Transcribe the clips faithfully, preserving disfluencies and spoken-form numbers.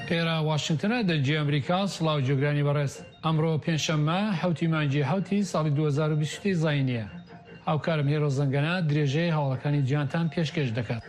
ئێرە واشنگتنە دەرجی ئەمریکا سڵاو جێگرانی بەڕێز ئەمڕۆ پێنجشەممە حوتی مانگی حوتی ساڵی دوو هەزار و بیست زاینیە هاوکارم هێرۆ زەنگەنە درێژەی هەواڵەکانی جیهانتان پێشکەش دەکات.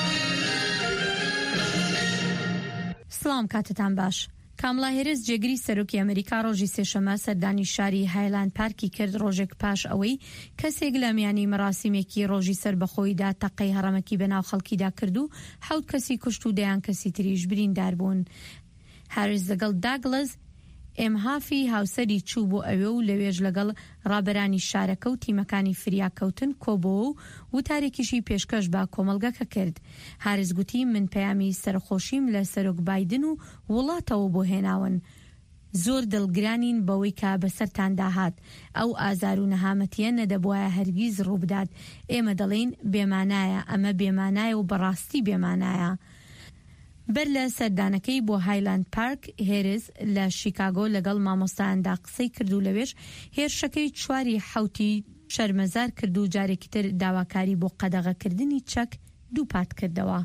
سلام کاتتان باش. کاملا هێرس جێگری سەرۆکی ئەمریکا ڕۆژی سێشەمە سەردانی شاری هایلاند پارکی کرد ڕۆژێک پاش ئەوەی کەسێک لە میانی مەراسیمێکی ڕۆژی سەربەخۆیدا تەقەی هەڕەمەکی بەناو خەڵکیدا کرد و حەوت کەسی کوشت و دەیان کەسی تریش بریندار بوون. هاریس لەگەڵ داگلز ئێمهافی هاوسەری چوو بۆ ئەوێ و لەوێژ لەگەڵ ڕابەرانی شارەکە و تیمەکانی فریاکەوتن کۆبەوە و وتارێکیشی پێشکەش با کۆمەلگەکە کرد. هاریس گوتی من پەیامی سەرخۆشیم لە سەرۆک بایدن و وڵاتەوە بۆ هێناون. زۆر دڵگرانین بەوەی کا بەسەرتان داهات ئەو ئازار و نەهامەتیە نەدەبوایە هەرگیز ڕووبدات. ئێمە دەڵێن بێمانایە، ئەمە بێمانایە و بەڕاستی بێمانایە. بەر لە سەردانەکەی بۆ هایلاند پارک هێرز لە شیکاگۆ لەگەڵ مامۆستایاندا قسەی کرد و لەوێش هێرشەکەی چواری حوتی شەرمەزار کرد و جارێکی تر داواکاری بۆ قەدەغەکردنی چەک دووپات کردەوە.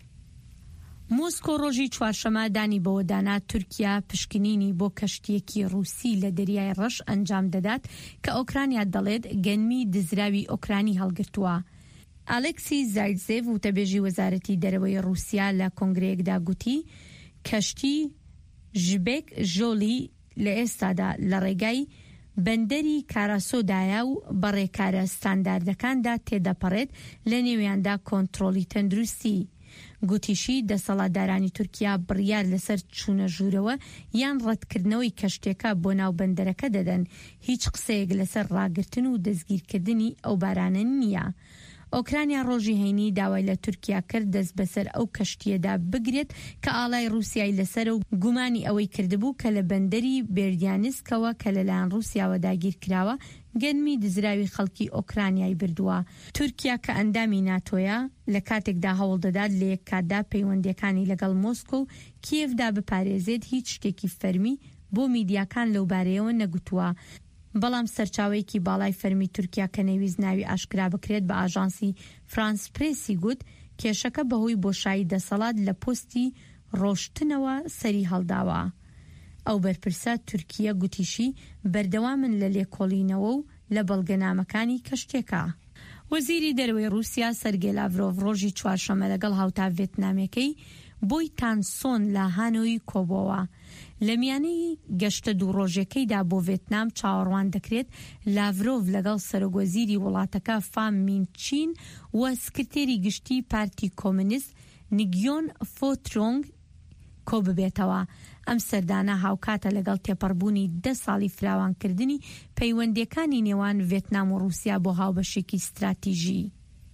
مۆسکۆ ڕۆژی چوارشەمە دانی بەوەدانا تورکیا پشکنینی بۆ کەشتیەکی ڕووسی لە دەریای ڕەش ئەنجام دەدات کە ئۆکرانیا دەڵێت گەنمی دزراوی ئۆکرانی هەڵگرتووە. ئالێکسی زایتزێڤ وتەبێژی وەزارەتی دەرەوەی رووسیا لە کۆنگرەیەکدا گوتی کەشتی ژبێک ژۆلی لە ئێستادا لە ڕێگای بەندەری کاراسۆدایە و بەڕێکارە ستانداردەکاندا تێدەپەڕێت لە نێویاندا کۆنتڕۆلی تەندروستی. گوتیشی دەسەڵاتدارانی تورکیا بڕیار لەسەر چوونە ژوورەوە یان ڕەتکردنەوەی کەشتێکە بۆ ناو بەندەرەکە دەدەن. هیچ قسەیەک لەسەر ڕاگرتن و دەستگیرکردنی ئەو بارانە نییە. ئۆکرانیا ڕۆژی هەینی داوای لە تورکیا کرد دەست بەسەر ئەو کەشتیەدا بگرێت کە ئاڵای رووسیای لەسەر و گومانی ئەوەی کردبوو کە لە بەندەری بێردیانسکەوە کە لەلایەن رووسیاوە داگیر کراوە گەنمی دزراوی خەڵکی ئۆکرانیای بردووە. تورکیا کە ئەندامی ناتۆیە لە کاتێکدا هەوڵ دەدات لە یەک کاتدا پەیوەندیەکانی لەگەڵ مۆسکۆ و کیێڤدا بپارێزێت هیچ شتێکی فەرمی بۆ میدیاکان لەو بارەیەوە نەگوتووە. بەڵام سەرچاوەیەکی باڵای فەرمی تورکیا کە نەویست ناوی ئاشکرا بکرێت بە ئاژانسی فرانس پرێسی گوت کێشەکە بەهۆی بۆشایی دەسەڵات لە پۆستی ڕۆشتنەوە سەری هەڵداوە. ئەو بەرپرسە تورکیە گوتیشی بەردەوامن لە لێکۆڵینەوە و لە بەڵگەنامەکانی کەشتێکە. وەزیری دەرەوەی رووسیا سەرگێ لاڤرۆڤ ڕۆژی چوارشەمە لەگەڵ هاوتا ڤێتنامەکەی بۆی تانسۆن لە هانۆی کۆبەوە. لە میانەی گەشتە دوو ڕۆژەکەیدا بۆ ڤێتنام چاوەڕوان دەکرێت لاڤرۆڤ لەگەڵ سەرۆکوەزیری وڵاتەکە فام مینچین و سکرتێری گشتی پارتی کۆمونیست نیگیۆن فۆترۆنگ کۆ ببێتەوە. ئەم سەردانە هاوکاتە لەگەڵ تێپەڕبوونی دە ساڵی فراوانکردنی پەیوەندیەکانی نێوان ڤێتنام و رووسیا بۆ هاوبەشێکی استراتیژی.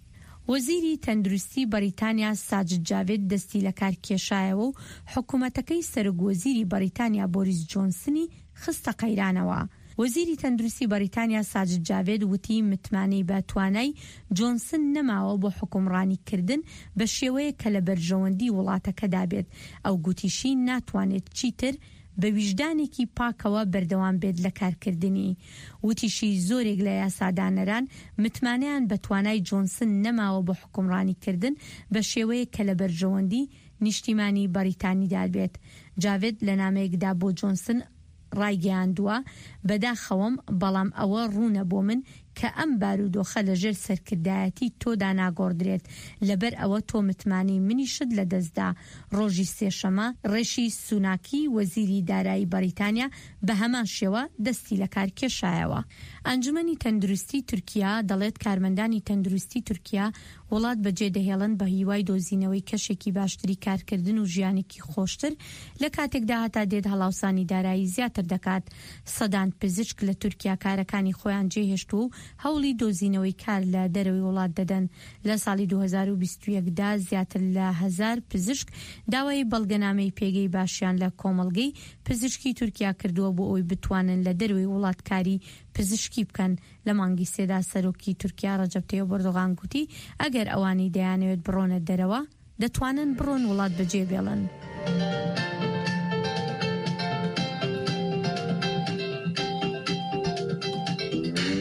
وەزیری تەندروستی بەریتانیا ساجد جاوید دەستی لە کار کێشایەوە و حکوومەتەکەی سەرۆکوەزیری بەریتانیا بۆریس جۆنسنی خستە قەیرانەوە. وەزیری تەندروستی بەریتانیا ساجد جاوید وتی متمانەی بە توانای جۆنسن نەماوە بۆ حکومڕانیکردن بە شێوەیە کە لە بەرژەوەندی وڵاتەکەدا بێت. ئەو گوتیشی ناتوانێت چیتر بە ویژدانێکی پاکەوە بەردەوام بێت لە کارکردنی. وتیشی زۆرێک لە یاسادانەران متمانیان بە توانای جۆنسن نەماوە بۆ حکومڕانیکردن بە شێوەیە کە لە بەرژەوەندی نیشتیمانی بەریتانیدا بێت. جاوید لە نامەیەکدا بۆ جۆنسن ڕایگەیاندووە بەداخەوەم بەڵام ئەوە ڕوونە بۆ من کە ئەم بارودۆخە لەژێر سەرکردایەتی تۆدا ناگۆڕدرێت لەبەر ئەوە تۆ متمانی منیشت لە دەستدا. ڕۆژی سێشەمە ڕێشی سوناکی وەزیری دارایی بەریتانیا بە هەمان شێوە دەستی لە کار کێشایەوە. ئەنجومەنی تەندروستی تورکیا دەڵێت کارمەندانی تەندروستی تورکیا وڵات بەجێ دەهێڵن بە هیوای دۆزینەوەی کەشێکی باشتری کارکردن و ژیانێکی خۆشتر لە کاتێکدا هەتا دێت هەڵاوسانی دارایی زیاتر دەکات. سەدان پزیشک لە تورکیا کارەکانی خۆیان جێهێشت و هەوڵی دۆزینەوەی کار لە دەرەوەی وڵات دەدەن. لە ساڵی دوو هەزار و بیست و یەکدا زیاتر لە هەزار پزیشک داوای بەڵگەنامەی پێگەی باشیان لە کۆمەڵگەی پزیشکی تورکیا کردووە بۆ ئەوی بتوانن لە دەرەوەی وڵات کاری پزیشکی بکەن. لە مانگی سێدا سەرۆکی تورکیا ڕەجەب تەیۆپ ئەردۆغان گوتی ئەگەر ئەوانی دەیانەوێت بڕۆنە دەرەوە دەتوانن بڕۆن وڵات بەجێ بێڵن.